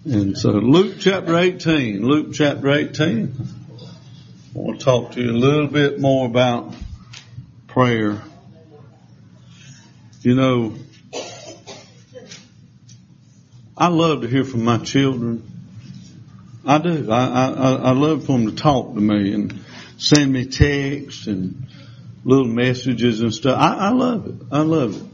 And so Luke chapter 18. I want to talk to you a little bit more about prayer. You know, I love to hear from my children. I do. I love for them to talk to me and send me texts and little messages and stuff. I love it. I love it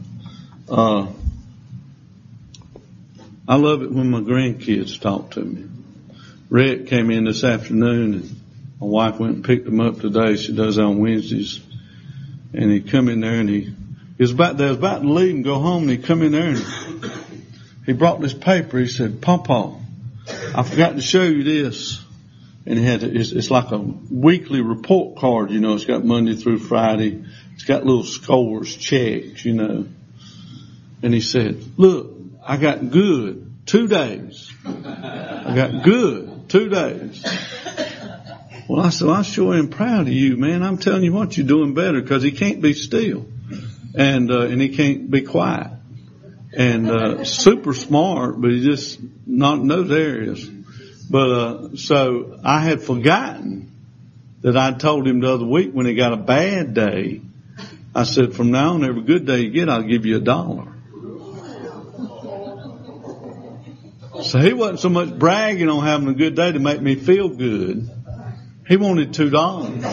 when my grandkids talk to me. Rhett came in this afternoon and my wife went and picked him up today. She does it on Wednesdays. And he come in there and they was about to leave and go home, and he come in there and he brought this paper. He said, Pawpaw, I forgot to show you this. And he had it's like a weekly report card, you know. It's got Monday through Friday. It's got little scores, checks, you know. And he said, look, I got good 2 days. I got good 2 days. Well, I said, I sure am proud of you, man. I'm telling you what, you're doing better, because he can't be still. And he can't be quiet. And super smart, but he's just not in those areas. But so I had forgotten that I told him the other week when he got a bad day, I said, from now on, every good day you get, I'll give you $1. So he wasn't so much bragging on having a good day to make me feel good. He wanted $2.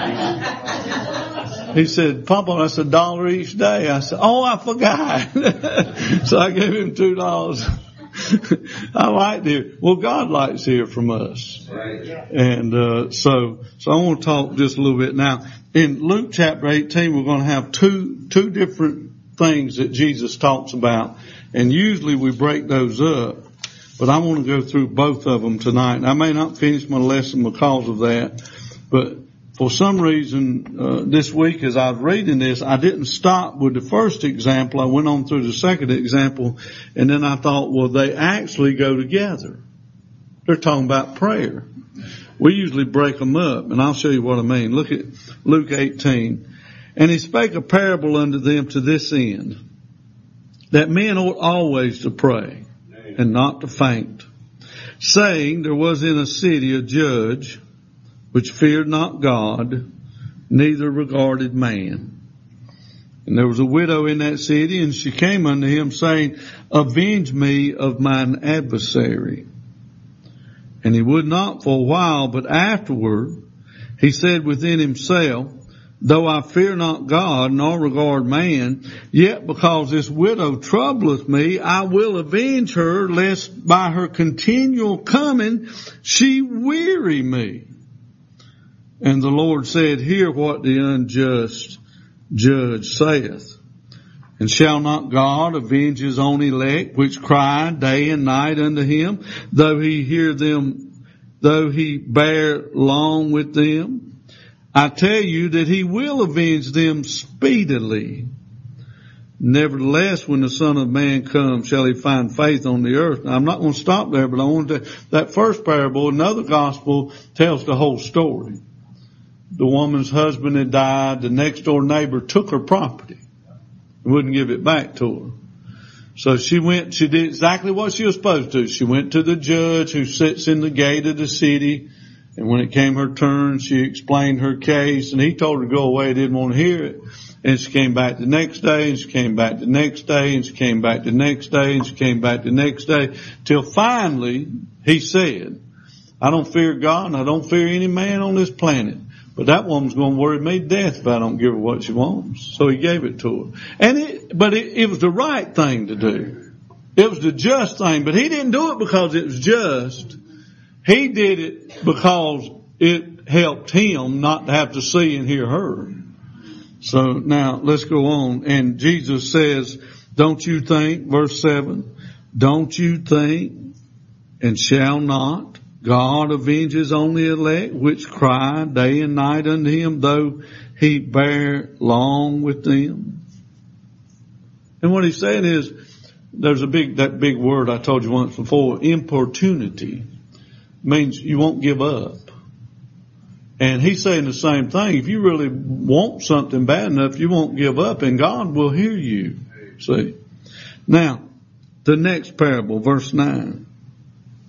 He said, Papa, that's $1 each day. I said, oh, I forgot. So I gave him $2. I liked it. Well, God likes to hear from us. And so I want to talk just a little bit now. In Luke chapter 18, we're going to have two different things that Jesus talks about. And usually we break those up. But I want to go through both of them tonight. I may not finish my lesson because of that. But for some reason, this week as I was reading this, I didn't stop with the first example. I went on through the second example, and then I thought, well, they actually go together. They're talking about prayer. We usually break them up, and I'll show you what I mean. Look at Luke 18. And he spake a parable unto them to this end, that men ought always to pray, and not to faint, saying, there was in a city a judge, which feared not God, neither regarded man. And there was a widow in that city, and she came unto him, saying, avenge me of mine adversary. And he would not for a while, but afterward he said within himself, though I fear not God, nor regard man, yet because this widow troubleth me, I will avenge her, lest by her continual coming she weary me. And the Lord said, hear what the unjust judge saith. And shall not God avenge his own elect, which cry day and night unto him, though he bear long with them? I tell you that he will avenge them speedily. Nevertheless, when the Son of Man comes, shall he find faith on the earth? Now, I'm not going to stop there, but I want to, that first parable, another gospel tells the whole story. The woman's husband had died. The next door neighbor took her property and wouldn't give it back to her. So she did exactly what she was supposed to. She went to the judge who sits in the gate of the city. And when it came her turn, she explained her case, and he told her to go away. He didn't want to hear it. And she came back the next day, and she came back the next day, and she came back the next day, and she came back the next day, till finally he said, I don't fear God, and I don't fear any man on this planet. But that woman's going to worry me to death if I don't give her what she wants. So he gave it to her. And it was the right thing to do. It was the just thing, but he didn't do it because it was just. He did it because it helped him not to have to see and hear her. So now let's go on. And Jesus says, don't you think, verse 7, don't you think, and shall not God avenge his only elect, which cry day and night unto him, though he bear long with them? And what he's saying is, there's that big word I told you once before, importunity. Means you won't give up. And he's saying the same thing. If you really want something bad enough, you won't give up, and God will hear you. See? Now, the next parable, verse 9.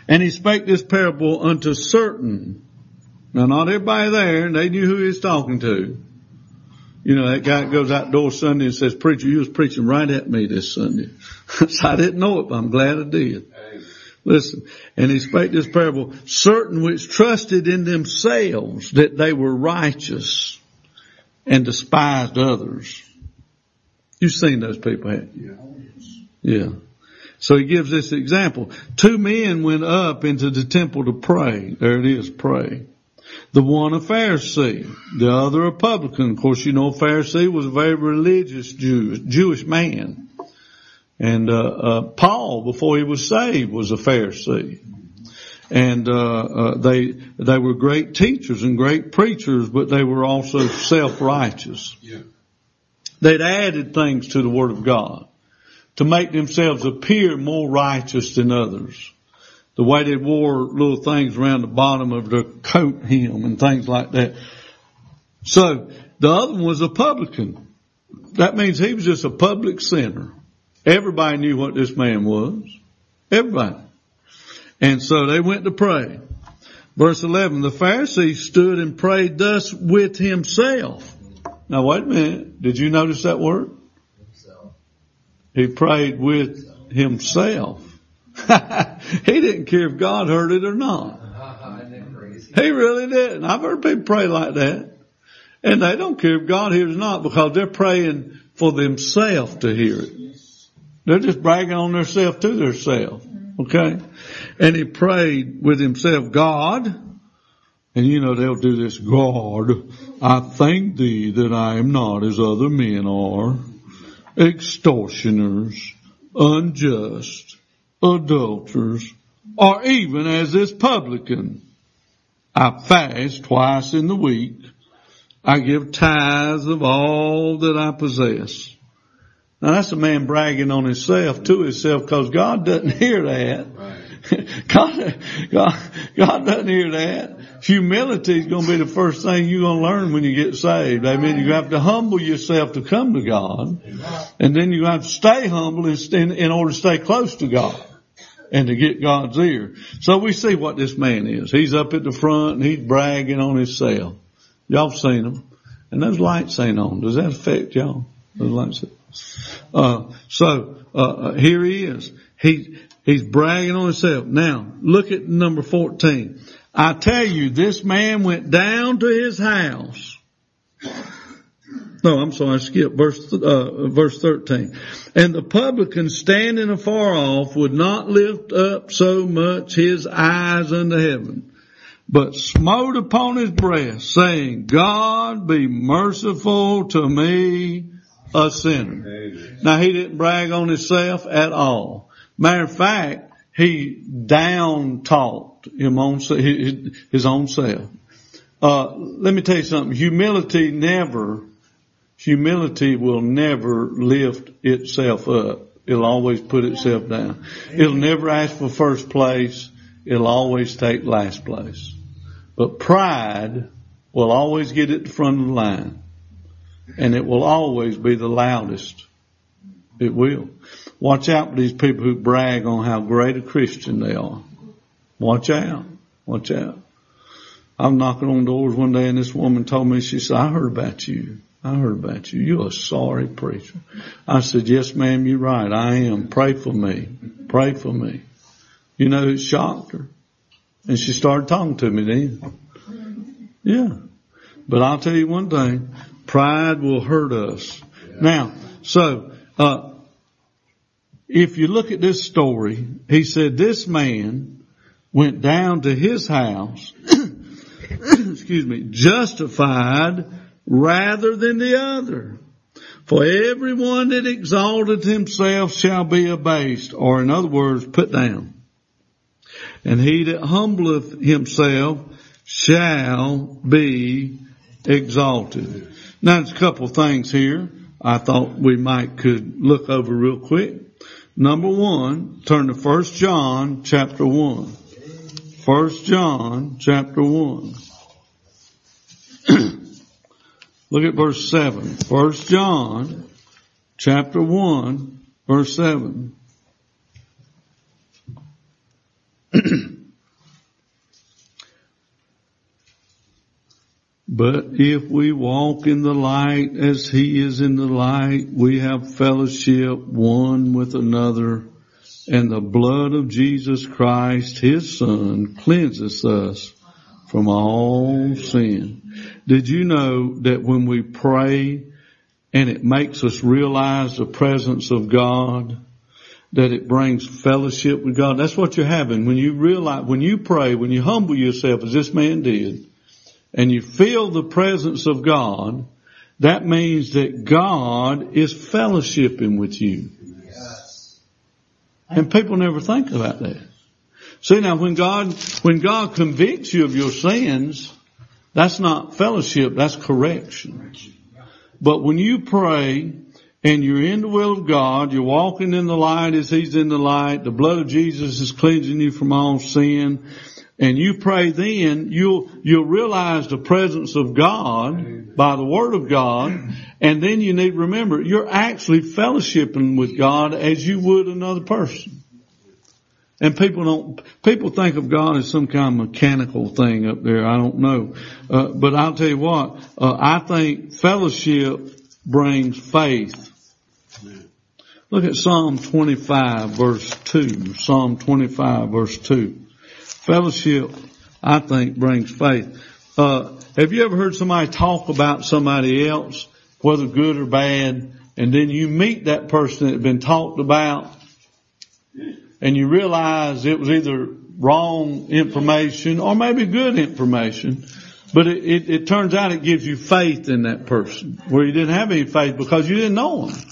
And he spake this parable unto certain. Now, not everybody there, and they knew who he was talking to. You know, that guy goes outdoors Sunday and says, preacher, you was preaching right at me this Sunday. So I didn't know it, but I'm glad I did. Listen, and he spake this parable, certain which trusted in themselves that they were righteous and despised others. You've seen those people, haven't you? Yeah. So he gives this example. 2 men went up into the temple to pray. There it is, pray. The one a Pharisee, the other a publican. Of course, you know, a Pharisee was a very religious Jewish man. And, Paul, before he was saved, was a Pharisee. And, they were great teachers and great preachers, but they were also self-righteous. Yeah. They'd added things to the Word of God to make themselves appear more righteous than others. The way they wore little things around the bottom of their coat hem and things like that. So the other one was a publican. That means he was just a public sinner. Everybody knew what this man was. Everybody. And so they went to pray. Verse 11, the Pharisee stood and prayed thus with himself. Now wait a minute. Did you notice that word? He prayed with himself. He didn't care if God heard it or not. He really didn't. I've heard people pray like that. And they don't care if God hears or not because they're praying for themselves to hear it. They're just bragging on themselves to themselves. Okay? And he prayed with himself, God, and you know they'll do this, God, I thank thee that I am not as other men are, extortioners, unjust, adulterers, or even as this publican. I fast twice in the week. I give tithes of all that I possess. Now that's a man bragging on himself to himself because God doesn't hear that. Right. God doesn't hear that. Humility is going to be the first thing you're going to learn when you get saved. Amen. You have to humble yourself to come to God. And then you have to stay humble in order to stay close to God and to get God's ear. So we see what this man is. He's up at the front and he's bragging on himself. Y'all seen him. And those lights ain't on. Does that affect y'all? Those lights. Here he is. He's bragging on himself. Now, look at number 14. I tell you, this man went down to his house. No, I'm sorry, I skipped verse 13. And the publican standing afar off would not lift up so much his eyes unto heaven, but smote upon his breast, saying, God be merciful to me, a sinner. Amen. Now he didn't brag on himself at all. Matter of fact, he down talked him on his own self. Let me tell you something. Humility will never lift itself up. It'll always put itself down. It'll never ask for first place. It'll always take last place. But pride will always get at the front of the line. And it will always be the loudest. It will. Watch out for these people who brag on how great a Christian they are. Watch out. Watch out. I was knocking on doors one day and this woman told me, she said, I heard about you. You're a sorry preacher. I said, yes, ma'am, you're right. I am. Pray for me. Pray for me. You know, it shocked her. And she started talking to me then. Yeah. But I'll tell you one thing. Pride will hurt us. Now, so, if you look at this story, he said this man went down to his house, justified rather than the other. For everyone that exalteth himself shall be abased, or in other words, put down. And he that humbleth himself shall be exalted. Now there's a couple of things here I thought we could look over real quick. Number 1, turn to 1 John chapter 1. 1 John chapter 1. Look at verse 7. 1 John chapter 1 verse 7. But if we walk in the light as He is in the light, we have fellowship one with another, and the blood of Jesus Christ, His Son, cleanses us from all sin. Did you know that when we pray and it makes us realize the presence of God, that it brings fellowship with God? That's what you're having. When you realize, when you pray, when you humble yourself as this man did, and you feel the presence of God, that means that God is fellowshipping with you. Yes. And people never think about that. See, now when God convicts you of your sins, that's not fellowship, that's correction. But when you pray and you're in the will of God, you're walking in the light as He's in the light, the blood of Jesus is cleansing you from all sin, and you pray, then you'll realize the presence of God by the Word of God, and then you need to remember, you're actually fellowshipping with God as you would another person. And people think of God as some kind of mechanical thing up there. I don't know. But I'll tell you what, I think fellowship brings faith. Look at Psalm 25 verse 2. Psalm 25 verse 2. Fellowship, I think, brings faith. Have you ever heard somebody talk about somebody else, whether good or bad, and then you meet that person that had been talked about, and you realize it was either wrong information or maybe good information, but it turns out it gives you faith in that person, where you didn't have any faith because you didn't know them.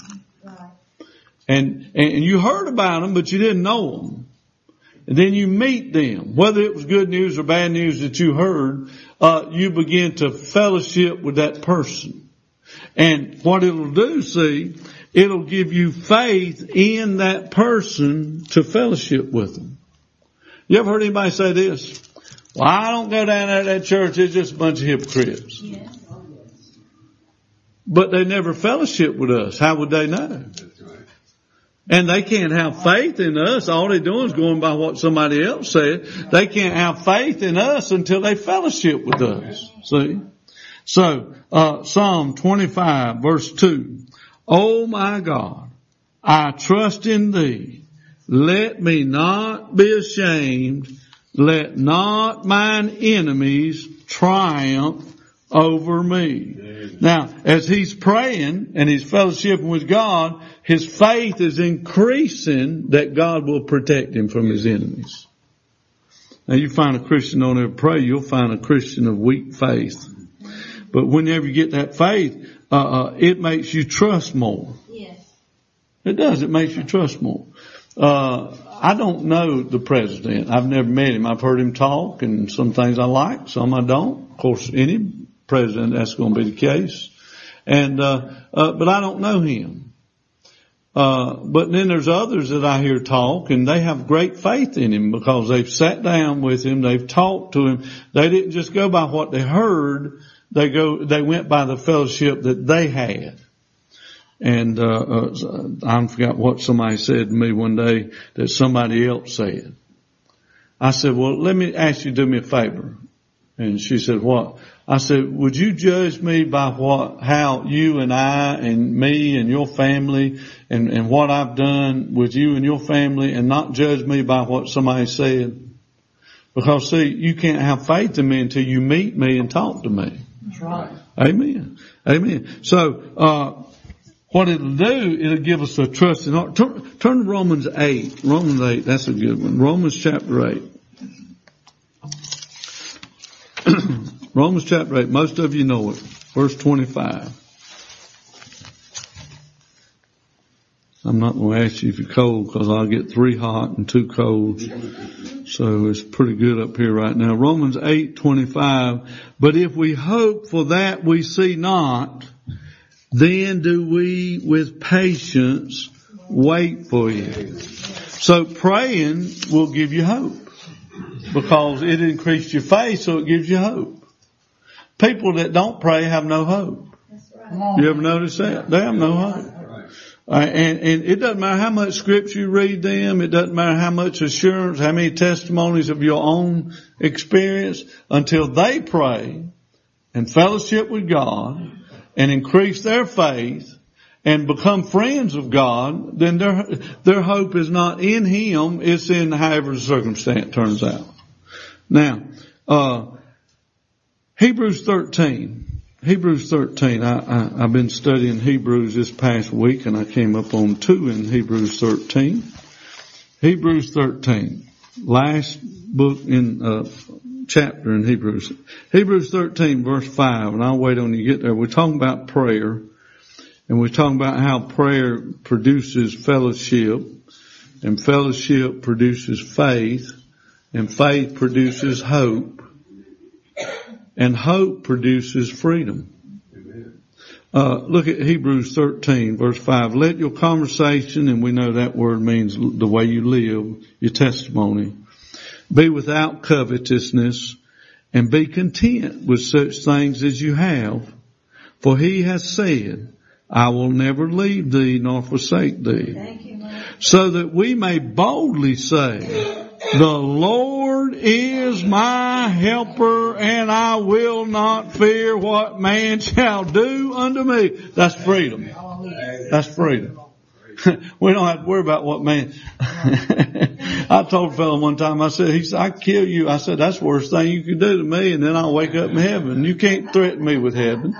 And you heard about them, but you didn't know them. And then you meet them, whether it was good news or bad news that you heard, you begin to fellowship with that person. And what it'll do, see, it'll give you faith in that person to fellowship with them. You ever heard anybody say this? Well, I don't go down there to that church, it's just a bunch of hypocrites. Yeah. But they never fellowship with us. How would they know? And they can't have faith in us. All they're doing is going by what somebody else said. They can't have faith in us until they fellowship with us. See? So, Psalm 25 verse 2. Oh my God, I trust in Thee. Let me not be ashamed. Let not mine enemies triumph over me. Now, as he's praying and he's fellowshipping with God, his faith is increasing that God will protect him from his enemies. Now, you find a Christian don't ever pray, you'll find a Christian of weak faith. But whenever you get that faith, it makes you trust more. Yes. It does. It makes you trust more. I don't know the president. I've never met him. I've heard him talk, and some things I like, some I don't. Of course, any president, that's going to be the case. And, but I don't know him. But then there's others that I hear talk, and they have great faith in him because they've sat down with him, they've talked to him. They didn't just go by what they heard, they went by the fellowship that they had. And, I forgot what somebody said to me one day that somebody else said. I said, well, let me ask you to do me a favor. And she said, what? I said, would you judge me by how you and I and me and your family and what I've done with you and your family, and not judge me by what somebody said? Because see, you can't have faith in me until you meet me and talk to me. That's right. Amen. Amen. So, what it'll do, it'll give us a trust in heart. Turn to Romans 8. Romans 8, that's a good one. Romans chapter 8. Romans chapter 8, most of you know it. Verse 25. I'm not going to ask you if you're cold because I'll get 3 hot and 2 cold. So it's pretty good up here right now. Romans 8:25. But if we hope for that we see not, then do we with patience wait for you. So praying will give you hope because it increased your faith, so it gives you hope. People that don't pray have no hope. That's right. You ever notice that? They have no hope. And it doesn't matter how much scripture you read them. It doesn't matter how much assurance, how many testimonies of your own experience, until they pray and fellowship with God and increase their faith and become friends of God, then their hope is not in Him, it's in however the circumstance turns out. Now, Hebrews 13. I've been studying Hebrews this past week, and I came up on 2 in Hebrews 13. Hebrews 13. Last book in, chapter in Hebrews. Hebrews 13 verse 5, and I'll wait on you to get there. We're talking about prayer, and we're talking about how prayer produces fellowship, and fellowship produces faith, and faith produces hope, and hope produces freedom. Look at Hebrews 13 verse 5. Let your conversation, and we know that word means the way you live, your testimony, be without covetousness, and be content with such things as you have. For He has said, I will never leave thee nor forsake thee. Thank you, Lord. So that we may boldly say, the Lord is my helper, and I will not fear what man shall do unto me. That's freedom. That's freedom. We don't have to worry about what man. I told a fellow one time, I said, he said, I kill you. I said, that's the worst thing you could do to me, and then I'll wake up in heaven. You can't threaten me with heaven.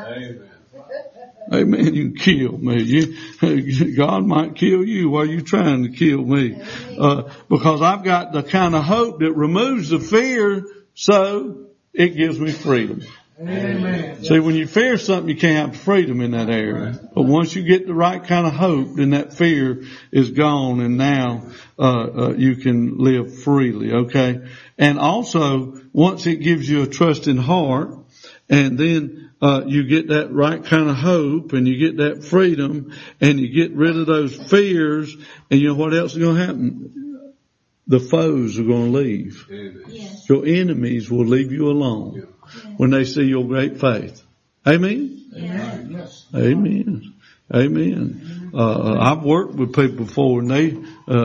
Amen. You can kill me. God might kill you while you're trying to kill me. Because I've got the kind of hope that removes the fear, so it gives me freedom. Amen. See, when you fear something, you can't have freedom in that area. But once you get the right kind of hope, then that fear is gone, and now you can live freely. Okay. And also, once it gives you a trusting heart, and then you get that right kind of hope, and you get that freedom, and you get rid of those fears, and you know what else is going to happen? The foes are going to leave. Yes. Your enemies will leave you alone when they see your great faith. Amen? Yes. Amen. Amen. I've worked with people before, and they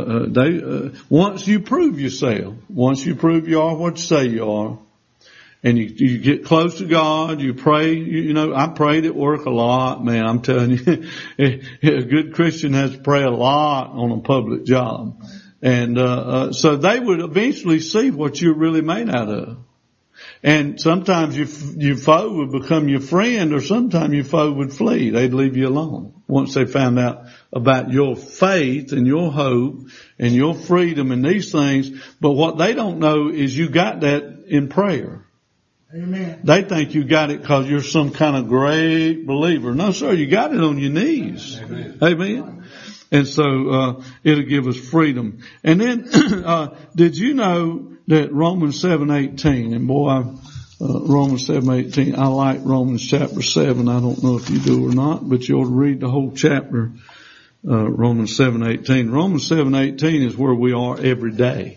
once you prove yourself, once you prove you are what you say you are, and you get close to God, you pray, you know, I prayed at work a lot, man, I'm telling you, a good Christian has to pray a lot on a public job. And, so they would eventually see what you're really made out of. And sometimes your foe would become your friend, or sometimes your foe would flee. They'd leave you alone once they found out about your faith and your hope and your freedom and these things. But what they don't know is you got that in prayer. Amen. They think you got it because you're some kind of great believer. No, sir, you got it on your knees. Amen. Amen. And so, it'll give us freedom. And then, did you know that Romans 7:18, and boy, Romans 7:18, I like Romans chapter 7. I don't know if you do or not, but you ought to read the whole chapter, Romans 7:18. Romans 7:18 is where we are every day.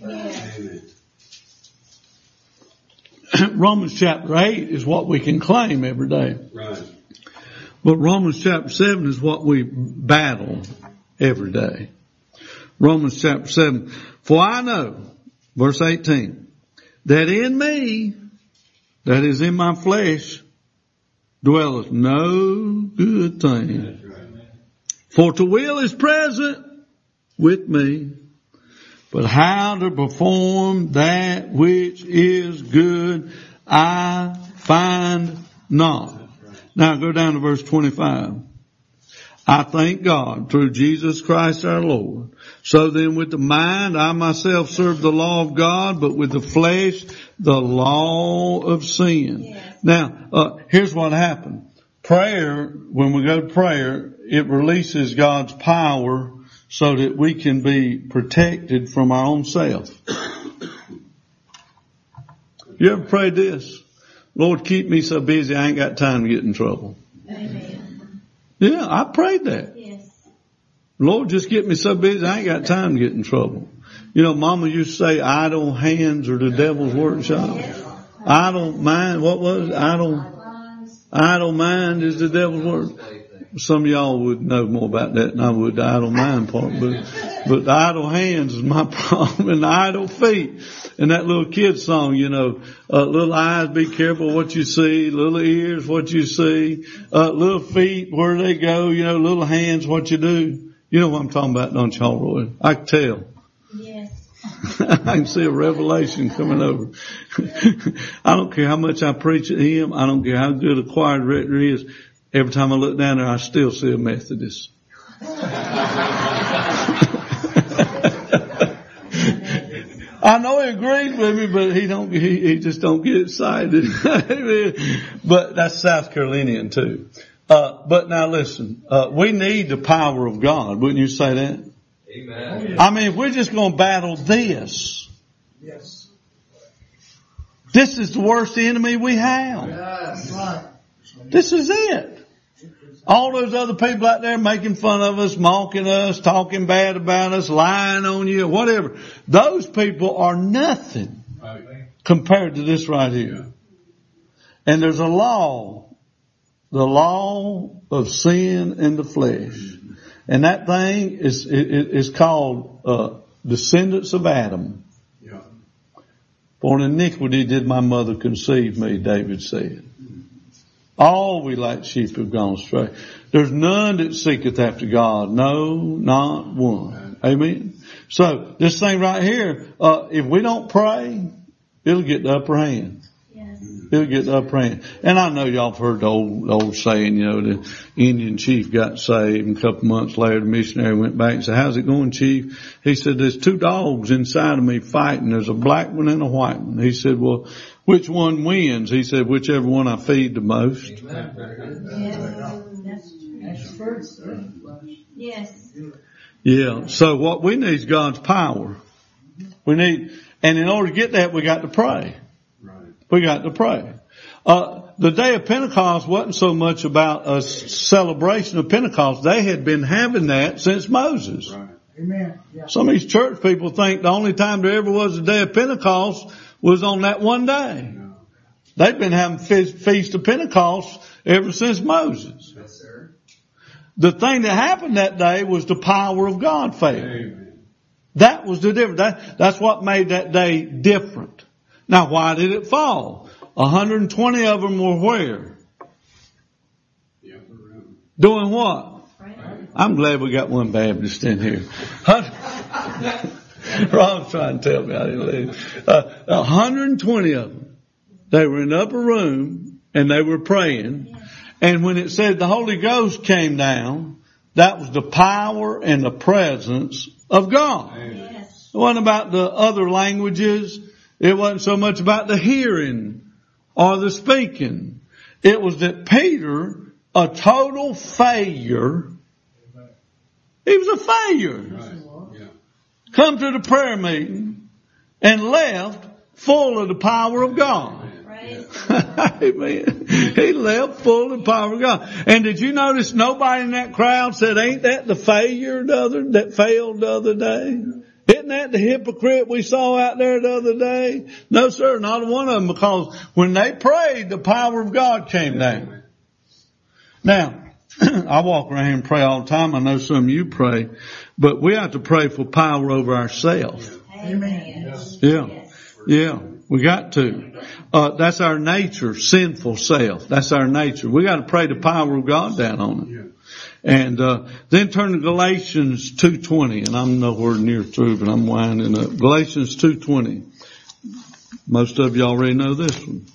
Romans chapter 8 is what we can claim every day. Right. But Romans chapter 7 is what we battle every day. Romans chapter 7. For I know, verse 18, that in me, that is in my flesh, dwelleth no good thing. For to will is present with me, but how to perform that which is good, I find not. Now go down to verse 25. I thank God through Jesus Christ our Lord. So then with the mind, I myself serve the law of God, but with the flesh, the law of sin. Yes. Now, here's what happened. Prayer, when we go to prayer, it releases God's power so that we can be protected from our own self. You ever prayed this? Lord, keep me so busy I ain't got time to get in trouble. Amen. Yeah, I prayed that. Yes. Lord, just get me so busy I ain't got time to get in trouble. You know, Mama used to say idle hands are the devil's workshop. Yes. Idle mind, what was it? Idle mind is the devil's work. Some of y'all would know more about that than I would, the idle mind part, but But the idle hands is my problem, and the idle feet. And that little kid song, little eyes, be careful what you see, little ears, what you see, little feet, where they go, little hands, what you do. You know what I'm talking about, don't y'all, Roy? I can tell. Yes. I can see a revelation coming over. I don't care how much I preach at him. I don't care how good a choir director is. Every time I look down there, I still see a Methodist. I know he agrees with me, but he just don't get excited. But that's South Carolinian too. But now listen, we need the power of God. Wouldn't you say that? Amen. I mean, if we're just going to battle this. Yes. This is the worst enemy we have. Yes. This is it. All those other people out there making fun of us, mocking us, talking bad about us, lying on you, whatever. Those people are nothing compared to this right here. And there's a law. The law of sin and the flesh. And that thing is called descendants of Adam. Yeah. For in iniquity did my mother conceive me, David said. All we like sheep have gone astray. There's none that seeketh after God. No, not one. Amen. So this thing right here, if we don't pray, it'll get the upper hand. It'll get the upper hand. And I know y'all have heard the old saying, the Indian chief got saved, and a couple months later the missionary went back and said, "How's it going, chief?" He said, "There's two dogs inside of me fighting. There's a black one and a white one." He said, "Well, which one wins?" He said, "Whichever one I feed the most." Yes. Yeah. So what we need is God's power. And in order to get that, we got to pray. We got to pray. The day of Pentecost wasn't so much about a celebration of Pentecost. They had been having that since Moses. Right. Amen. Yeah. Some of these church people think the only time there ever was a day of Pentecost was on that one day. No. They've been having feast of Pentecost ever since Moses. Yes, sir. The thing that happened that day was the power of God fell. Amen. That was the difference. That's what made that day different. Now, why did it fall? 120 of them were where? The upper room. Doing what? Right. I'm glad we got one Baptist in here. Ron's trying to tell me I didn't leave. 120 of them. They were in the upper room and they were praying. And when it said the Holy Ghost came down, that was the power and the presence of God. Yes. It wasn't about the other languages. It wasn't so much about the hearing or the speaking. It was that Peter, a total failure, he was a failure. Right. Yeah. Come to the prayer meeting and left full of the power of God. Right. Amen. He left full of the power of God. And did you notice nobody in that crowd said, "Ain't that the failure that failed the other day? Isn't that the hypocrite we saw out there the other day?" No, sir, not one of them, because when they prayed, the power of God came down. Now, I walk around here and pray all the time. I know some of you pray, but we have to pray for power over ourselves. Amen. Yeah. Yeah. We got to. That's our nature, sinful self. That's our nature. We got to pray the power of God down on it. Yeah. And then turn to Galatians 2:20, and I'm nowhere near through, but I'm winding up. Galatians 2:20. Most of you already know this one.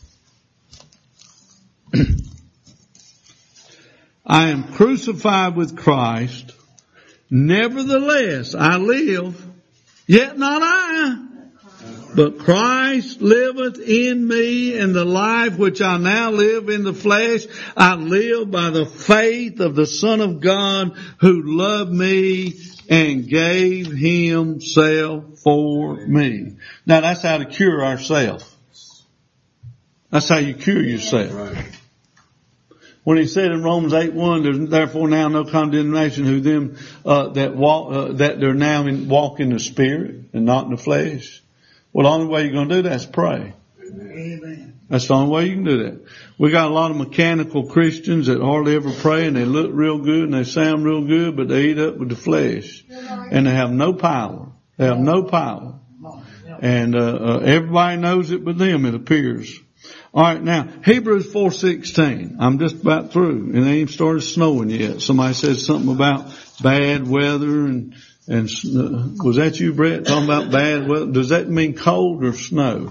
I am crucified with Christ. Nevertheless, I live, yet not I, but Christ liveth in me, and the life which I now live in the flesh, I live by the faith of the Son of God who loved me and gave himself for me. Now that's how to cure ourselves. That's how you cure yourself. Right. When he said in Romans 8:1, "There's therefore now no condemnation who them that they're now walk in the Spirit and not in the flesh." Well, the only way you're going to do that is pray. Amen. That's the only way you can do that. We got a lot of mechanical Christians that hardly ever pray, and they look real good and they sound real good, but they eat up with the flesh. And they have no power. They have no power. And everybody knows it but them, it appears. All right, now, Hebrews 4:16. I'm just about through, and it ain't even started snowing yet. Somebody said something about bad weather, and was that you, Brett, talking about bad weather? Does that mean cold or snow?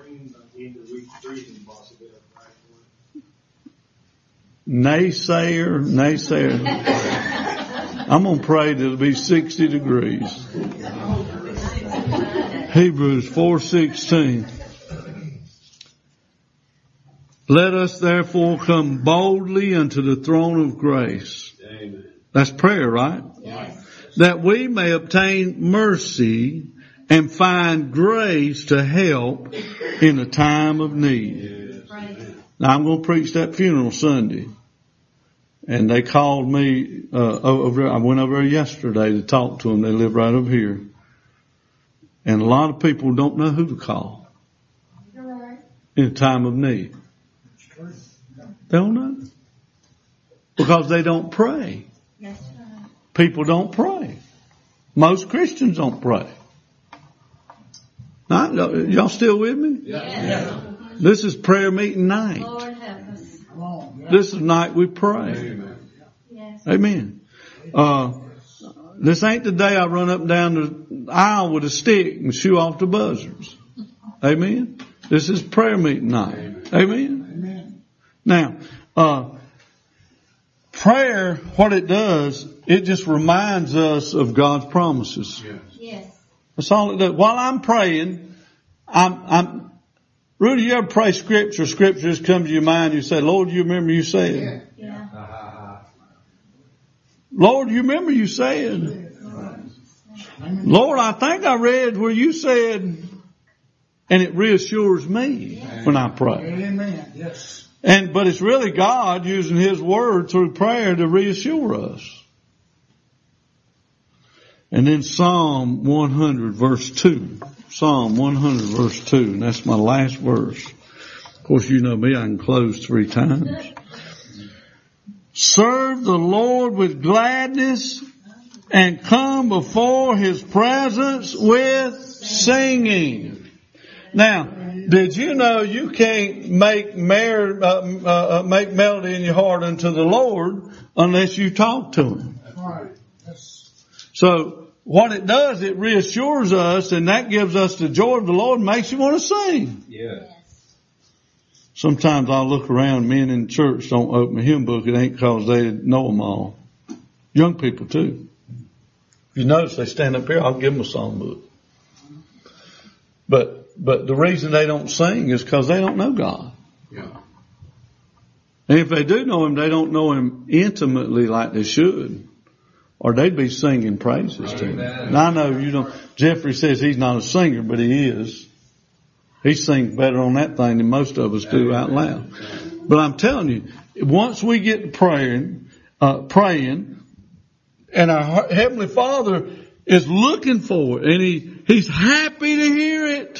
Naysayer. I'm going to pray that it'll be 60 degrees. Hebrews 4:16. Let us therefore come boldly unto the throne of grace. Amen. That's prayer, right? Yes. That we may obtain mercy and find grace to help in a time of need. Right. Now I'm going to preach that funeral Sunday. And they called me, over. I went over there yesterday to talk to them. They live right over here. And a lot of people don't know who to call in a time of need. They don't know. Because they don't pray. That's right. People don't pray. Most Christians don't pray. Now, y'all still with me? Yes. This is prayer meeting night. Lord help us. This is night we pray. Amen. Yes. Amen. This ain't the day I run up and down the aisle with a stick and shoo off the buzzards. Amen. This is prayer meeting night. Amen. Now, prayer, what it does, it just reminds us of God's promises. Yes. That's all it does. While I'm praying, Rudy, you ever pray scripture? Scripture just comes to your mind. You say, Lord, you remember you said? Yeah. Lord, you remember you said? Lord, I think I read where you said, and it reassures me when I pray. Amen. Yes. But it's really God using His Word through prayer to reassure us. And then Psalm 100 verse 2. Psalm 100 verse 2. And that's my last verse. Of course, you know me, I can close 3 times. Serve the Lord with gladness and come before His presence with singing. Now, did you know you can't make melody in your heart unto the Lord unless you talk to Him? Right. Yes. So what it does, it reassures us, and that gives us the joy of the Lord and makes you want to sing. Yeah. Sometimes I'll look around, men in church don't open a hymn book. It ain't because they know them all. Young people too. If you notice, they stand up here, I'll give them a song book. But the reason they don't sing is because they don't know God. Yeah. And if they do know Him, they don't know Him intimately like they should. Or they'd be singing praises to Him. Now I know you don't, Jeffrey says he's not a singer, but he is. He sings better on that thing than most of us do out loud. But I'm telling you, once we get to praying, and our Heavenly Father is looking for it, and He's happy to hear it,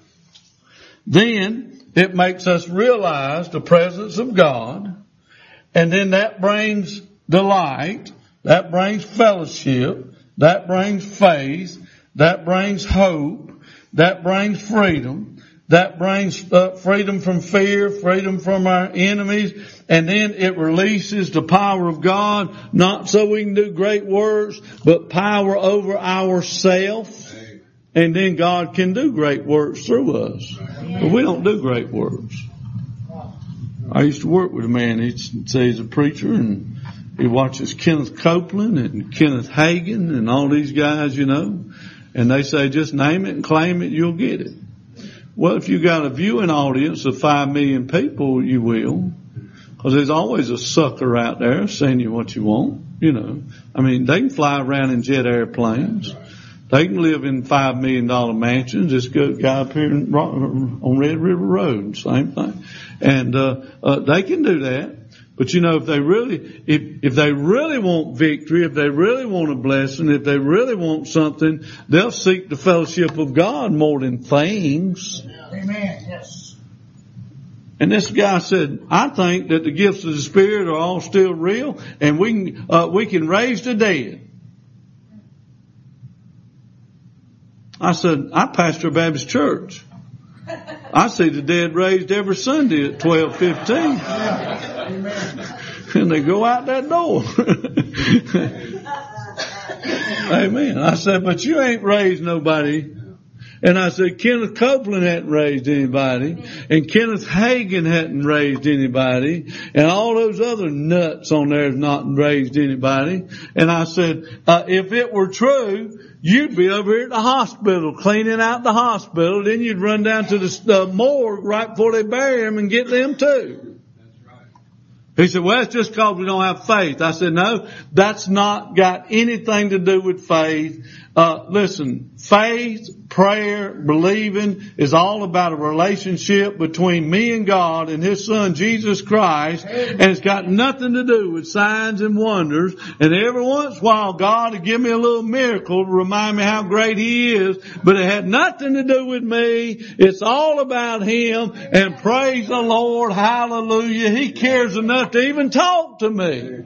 then it makes us realize the presence of God, and then that brings delight, that brings fellowship, that brings faith, that brings hope, that brings freedom, that brings freedom from fear, freedom from our enemies, and then it releases the power of God, not so we can do great works, but power over ourselves. And then God can do great works through us. But we don't do great works. I used to work with a man, he'd say he's a preacher, and he watches Kenneth Copeland and Kenneth Hagin and all these guys, you know, and they say just name it and claim it, you'll get it. Well, if you got a viewing audience of 5 million people, you will. Because there's always a sucker out there saying you what you want, you know. I mean, they can fly around in jet airplanes. They can live in $5 million mansions. This good guy up here on Red River Road, same thing. And they can do that. But you know, if they really want victory, if they really want a blessing, if they really want something, they'll seek the fellowship of God more than things. Amen. Yes. And this guy said, I think that the gifts of the Spirit are all still real, and we can raise the dead. I said, I pastor a Baptist church. I see the dead raised every Sunday at 12:15. And they go out that door. Amen. I said, but you ain't raised nobody. And I said, Kenneth Copeland hadn't raised anybody, and Kenneth Hagin hadn't raised anybody, and all those other nuts on there have not raised anybody. And I said, if it were true, you'd be over here at the hospital, cleaning out the hospital, then you'd run down to the morgue right before they bury them and get them too. He said, well, it's just because we don't have faith. I said, no, that's not got anything to do with faith. Listen, faith, prayer, believing is all about a relationship between me and God and His Son, Jesus Christ. And it's got nothing to do with signs and wonders. And every once in a while, God will give me a little miracle to remind me how great He is. But it had nothing to do with me. It's all about Him. And praise the Lord. Hallelujah. He cares enough to even talk to me.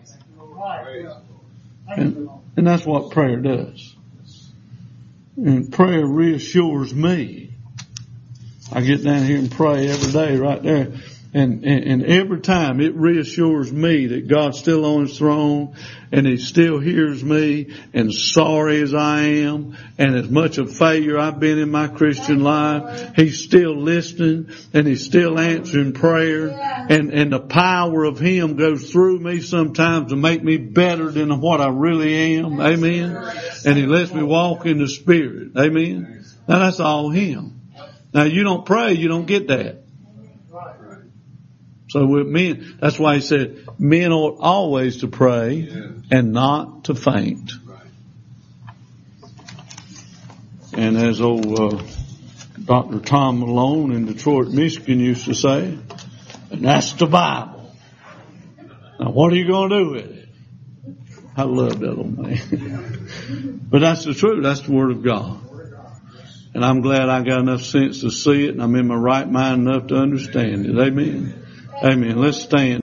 And that's what prayer does. And prayer reassures me. I get down here and pray every day right there. And every time it reassures me that God's still on His throne and He still hears me, and sorry as I am and as much a failure I've been in my Christian life, He's still listening and He's still answering prayer, and the power of Him goes through me sometimes to make me better than what I really am. Amen. And He lets me walk in the Spirit. Amen. Now that's all Him. Now you don't pray, you don't get that. So with men, that's why He said, men ought always to pray and not to faint. And as old Dr. Tom Malone in Detroit, Michigan used to say, and that's the Bible. Now what are you going to do with it? I love that old man. But that's the truth. That's the Word of God. And I'm glad I got enough sense to see it, and I'm in my right mind enough to understand it. Amen. Amen. Let's stand.